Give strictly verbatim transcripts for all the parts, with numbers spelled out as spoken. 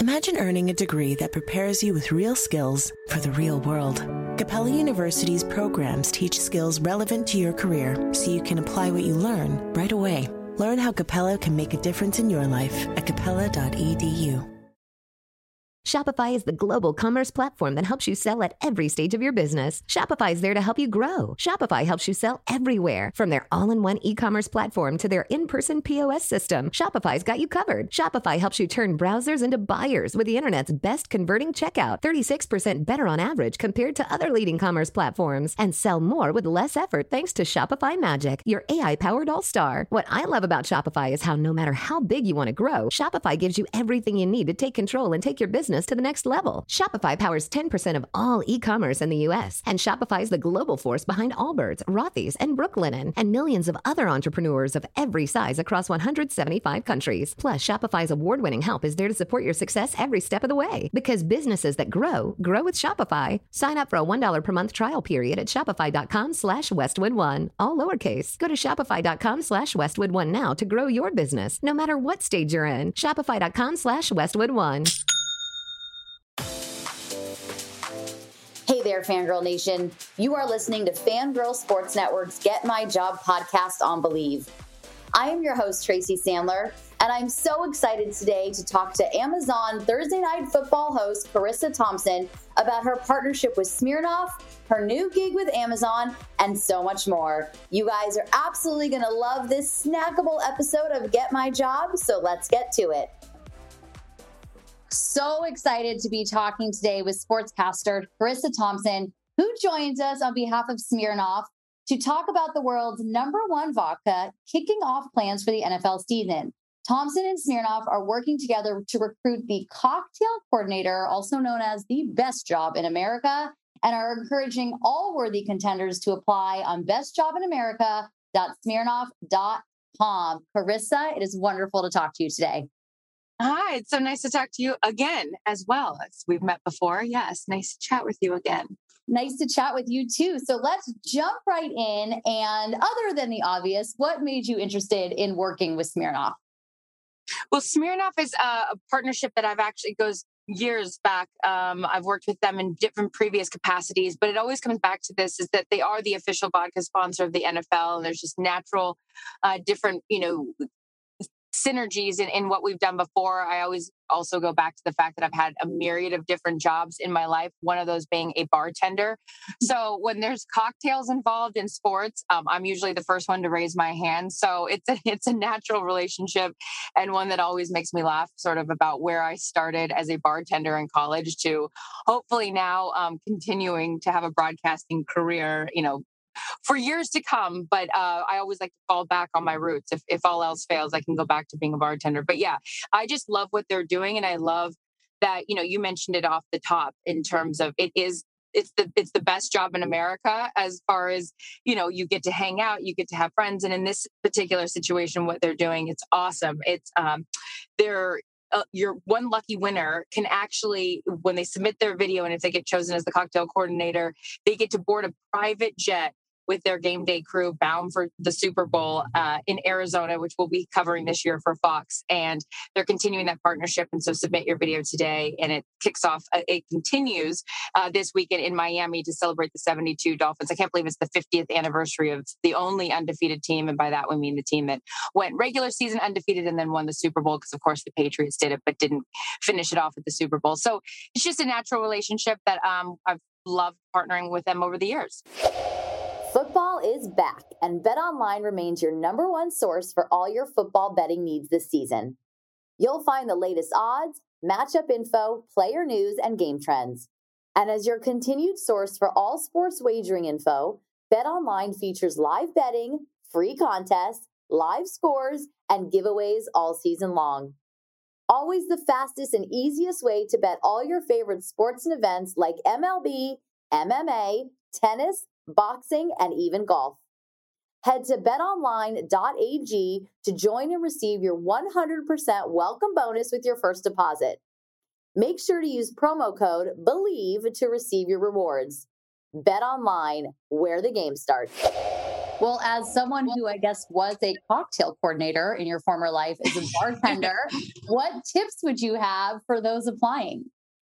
Imagine earning a degree that prepares you with real skills for the real world. Capella University's programs teach skills relevant to your career so you can apply what you learn right away. Learn how Capella can make a difference in your life at capella dot e d u. Shopify is the global commerce platform that helps you sell at every stage of your business. Shopify is there to help you grow. Shopify helps you sell everywhere, from their all-in-one e-commerce platform to their in-person P O S system. Shopify's got you covered. Shopify helps you turn browsers into buyers with the internet's best converting checkout, thirty-six percent better on average compared to other leading commerce platforms, and sell more with less effort thanks to Shopify Magic, your A I-powered all-star. What I love about Shopify is how no matter how big you want to grow, Shopify gives you everything you need to take control and take your business to the next level. Shopify powers ten percent of all e-commerce in the U S, and Shopify is the global force behind Allbirds, Rothy's, and Brooklinen, and millions of other entrepreneurs of every size across one hundred seventy-five countries. Plus, Shopify's award-winning help is there to support your success every step of the way. Because businesses that grow, grow with Shopify. Sign up for a one dollar per month trial period at shopify.com slash Westwood1, all lowercase. Go to shopify.com slash Westwood1 now to grow your business, no matter what stage you're in. Shopify.com slash Westwood1. Hey there, Fangirl Nation. You are listening to Fangirl Sports Network's Get My Job podcast on Believe. I am your host, Tracy Sandler, and I'm so excited today to talk to Amazon Thursday Night Football host Charissa Thompson about her partnership with Smirnoff, her new gig with Amazon, and so much more. You guys are absolutely going to love this snackable episode of Get My Job, so let's get to it. So excited to be talking today with sportscaster Charissa Thompson, who joins us on behalf of Smirnoff to talk about the world's number one vodka kicking off plans for the N F L season. Thompson and Smirnoff are working together to recruit the cocktail coordinator, also known as the best job in America, and are encouraging all worthy contenders to apply on best job in america dot smirnoff dot com. Charissa, it is wonderful to talk to you today. Hi, it's so nice to talk to you again as well as we've met before. Yes, nice to chat with you again. Nice to chat with you too. So let's jump right in. And other than the obvious, what made you interested in working with Smirnoff? Well, Smirnoff is a partnership that I've actually goes years back. Um, I've worked with them in different previous capacities, but it always comes back to this, is that they are the official vodka sponsor of the N F L. And there's just natural, uh, different, you know, synergies in, in what we've done before. I always also go back to the fact that I've had a myriad of different jobs in my life, one of those being a bartender. So when there's cocktails involved in sports, um, I'm usually the first one to raise my hand. So it's a, it's a natural relationship, and one that always makes me laugh, sort of about where I started as a bartender in college to hopefully now um, continuing to have a broadcasting career, you know, for years to come. But uh, I always like to fall back on my roots. If, if all else fails, I can go back to being a bartender. But yeah, I just love what they're doing. And I love that, you know, you mentioned it off the top in terms of it is, it's the, it's the best job in America as far as, you know, you get to hang out, you get to have friends. And in this particular situation, what they're doing, it's awesome. It's, um, they're, Uh, your one lucky winner can actually, when they submit their video and if they get chosen as the cocktail coordinator, they get to board a private jet with their game day crew bound for the Super Bowl uh, in Arizona, which we'll be covering this year for Fox. And they're continuing that partnership. And so submit your video today. And it kicks off, uh, it continues uh, this weekend in Miami to celebrate the seventy-two Dolphins. I can't believe it's the fiftieth anniversary of the only undefeated team. And by that, we mean the team that went regular season undefeated and then won the Super Bowl, because of course the Patriots did it, but didn't finish it off at the Super Bowl. So it's just a natural relationship that um, I've loved partnering with them over the years. Football is back, and BetOnline remains your number one source for all your football betting needs this season. You'll find the latest odds, matchup info, player news, and game trends. And as your continued source for all sports wagering info, BetOnline features live betting, free contests, live scores, and giveaways all season long. Always the fastest and easiest way to bet all your favorite sports and events like M L B, M M A, tennis, boxing, and even golf. Head to bet online dot a g to join and receive your one hundred percent welcome bonus with your first deposit. Make sure to use promo code BELIEVE to receive your rewards. BetOnline, where the game starts. Well, as someone who I guess was a cocktail coordinator in your former life as a bartender, what tips would you have for those applying?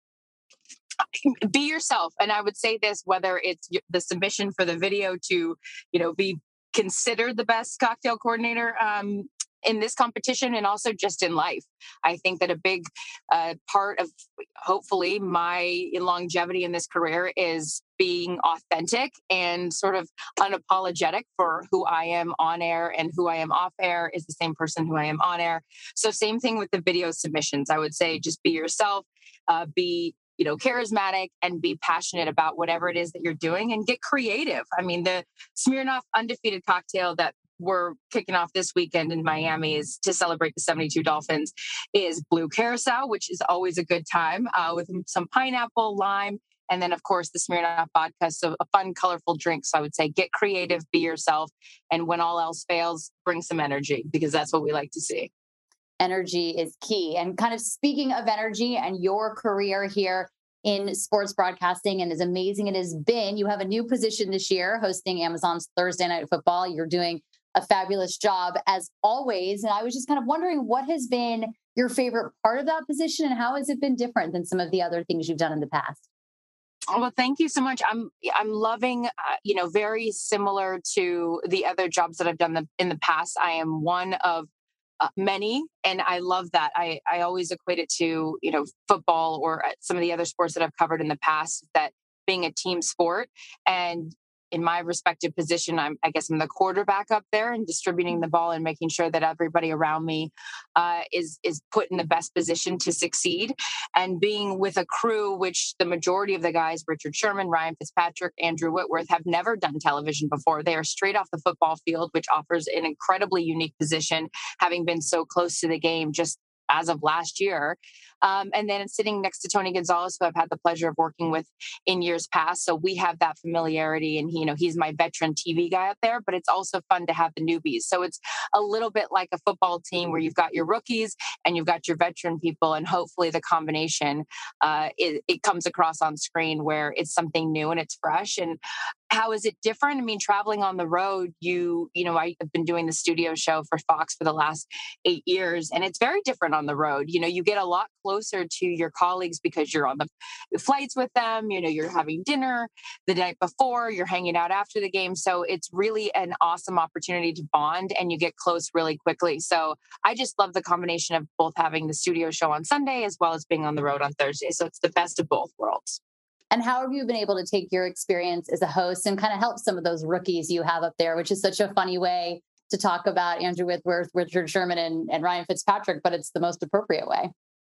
Be yourself. And I would say this, whether it's the submission for the video to, you know, be considered the best cocktail coordinator um, in this competition and also just in life. I think that a big uh, part of hopefully my longevity in this career is being authentic and sort of unapologetic for who I am on air, and who I am off air is the same person who I am on air. So same thing with the video submissions. I would say just be yourself, uh, be you know, charismatic, and be passionate about whatever it is that you're doing and get creative. I mean, the Smirnoff undefeated cocktail that we're kicking off this weekend in Miami is to celebrate the seventy-two Dolphins is Blue Carousel, which is always a good time uh, with some pineapple, lime, and then of course the Smirnoff vodka. So a fun, colorful drink. So I would say get creative, be yourself. And when all else fails, bring some energy, because that's what we like to see. Energy is key. And kind of speaking of energy and your career here in sports broadcasting, and as amazing it has been, you have a new position this year hosting Amazon's Thursday Night Football. You're doing a fabulous job as always. And I was just kind of wondering, what has been your favorite part of that position, and how has it been different than some of the other things you've done in the past? Well, thank you so much. I'm I'm loving, uh, you know, very similar to the other jobs that I've done the, in the past. I am one of uh, many, and I love that. I I always equate it to, you know, football or some of the other sports that I've covered in the past, that being a team sport. And in my respective position, I'm, I guess I'm the quarterback up there and distributing the ball and making sure that everybody around me uh, is is put in the best position to succeed. And being with a crew, which the majority of the guys, Richard Sherman, Ryan Fitzpatrick, Andrew Whitworth, have never done television before. They are straight off the football field, which offers an incredibly unique position, having been so close to the game just as of last year. Um, and then sitting next to Tony Gonzalez, who I've had the pleasure of working with in years past. So we have that familiarity, and he, you know, he's my veteran T V guy up there, but it's also fun to have the newbies. So it's a little bit like a football team where you've got your rookies and you've got your veteran people, and hopefully the combination, uh, it, it comes across on screen where it's something new and it's fresh. And how is it different? I mean, traveling on the road, you, you know, I've been doing the studio show for Fox for the last eight years, and it's very different on the road. You know, you get a lot closer to your colleagues because you're on the flights with them, you know, you're having dinner the night before, you're hanging out after the game. So it's really an awesome opportunity to bond, and you get close really quickly. So I just love the combination of both having the studio show on Sunday as well as being on the road on Thursday. So it's the best of both worlds. And how have you been able to take your experience as a host and kind of help some of those rookies you have up there, which is such a funny way to talk about Andrew Whitworth, Richard Sherman, and, and Ryan Fitzpatrick, but it's the most appropriate way.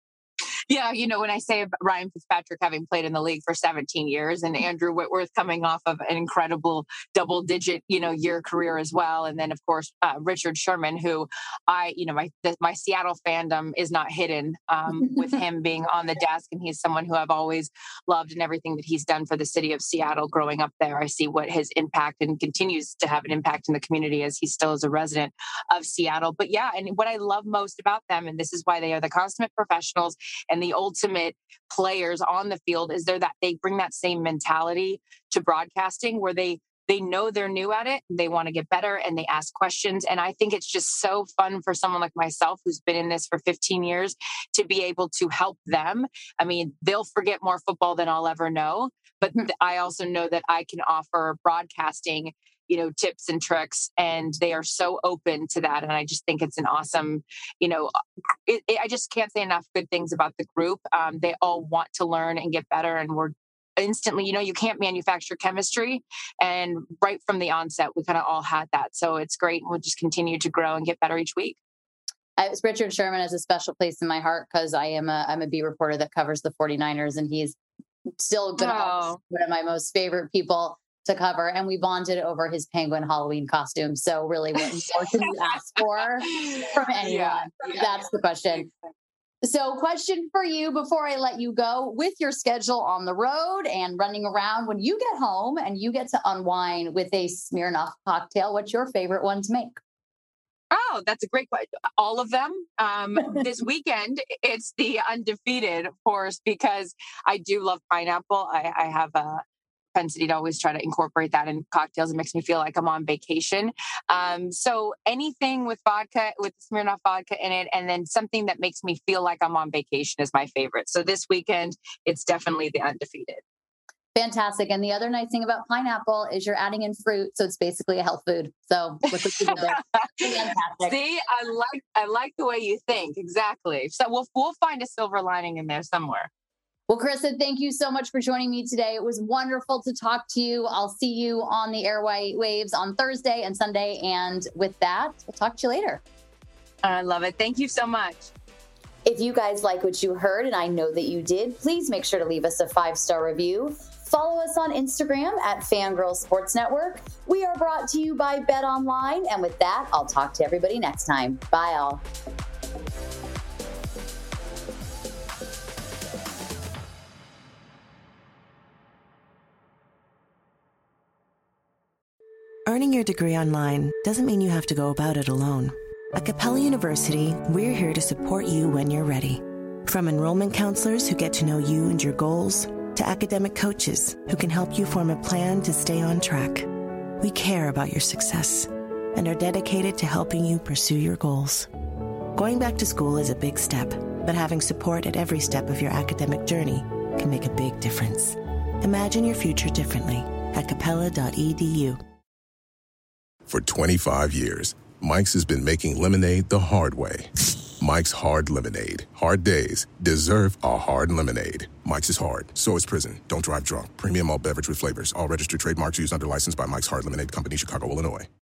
Yeah, you know, when I say Ryan Fitzpatrick having played in the league for seventeen years, and Andrew Whitworth coming off of an incredible double-digit, you know, year career as well, and then of course uh, Richard Sherman, who I, you know, my the, my Seattle fandom is not hidden um, with him being on the desk, and he's someone who I've always loved, and everything that he's done for the city of Seattle growing up there. I see what his impact, and continues to have an impact in the community as he still is a resident of Seattle. But yeah, and what I love most about them, and this is why they are the consummate professionals and the ultimate players on the field, is they're that they bring that same mentality to broadcasting, where they they know they're new at it, they want to get better, and they ask questions. And I think it's just so fun for someone like myself, who's been in this for fifteen years, to be able to help them. I mean, they'll forget more football than I'll ever know, but I also know that I can offer broadcasting, you know, tips and tricks, and they are so open to that. And I just think it's an awesome, you know, it, it, I just can't say enough good things about the group. Um, they all want to learn and get better, and we're instantly, you know, you can't manufacture chemistry. And right from the onset, we kind of all had that. So it's great. And we'll just continue to grow and get better each week. I, Richard Sherman has a special place in my heart because I am a, I'm a beat reporter that covers the 49ers, and he's still good. Oh. One of my most favorite people to cover, and we bonded over his penguin Halloween costume. So really, what more can you ask for from anyone? Yeah, yeah. That's the question. So question for you before I let you go: with your schedule on the road and running around, when you get home and you get to unwind with a Smirnoff cocktail, what's your favorite one to make? Oh, that's a great question. All of them. Um, this weekend, it's the undefeated, of course, because I do love pineapple. I, I have a propensity to always try to incorporate that in cocktails. It makes me feel like I'm on vacation. Um, so anything with vodka, with Smirnoff vodka in it, and then something that makes me feel like I'm on vacation is my favorite. So this weekend, it's definitely the Undefeated. Fantastic. And the other nice thing about pineapple is you're adding in fruit. So it's basically a health food. So look what you did there. Fantastic. See, I like, I like the way you think. Exactly. So we'll, we'll find a silver lining in there somewhere. Well, Carissa, thank you so much for joining me today. It was wonderful to talk to you. I'll see you on the airwaves on Thursday and Sunday. And with that, we'll talk to you later. I love it. Thank you so much. If you guys like what you heard, and I know that you did, please make sure to leave us a five-star review. Follow us on Instagram at Fangirl Sports Network. We are brought to you by BetOnline. And with that, I'll talk to everybody next time. Bye, all. Earning your degree online doesn't mean you have to go about it alone. At Capella University, we're here to support you when you're ready. From enrollment counselors who get to know you and your goals, to academic coaches who can help you form a plan to stay on track. We care about your success and are dedicated to helping you pursue your goals. Going back to school is a big step, but having support at every step of your academic journey can make a big difference. Imagine your future differently at capella dot e d u. For twenty-five years, Mike's has been making lemonade the hard way. Mike's Hard Lemonade. Hard days deserve a hard lemonade. Mike's is hard, so is prison. Don't drive drunk. Premium malt beverage with flavors. All registered trademarks used under license by Mike's Hard Lemonade Company, Chicago, Illinois.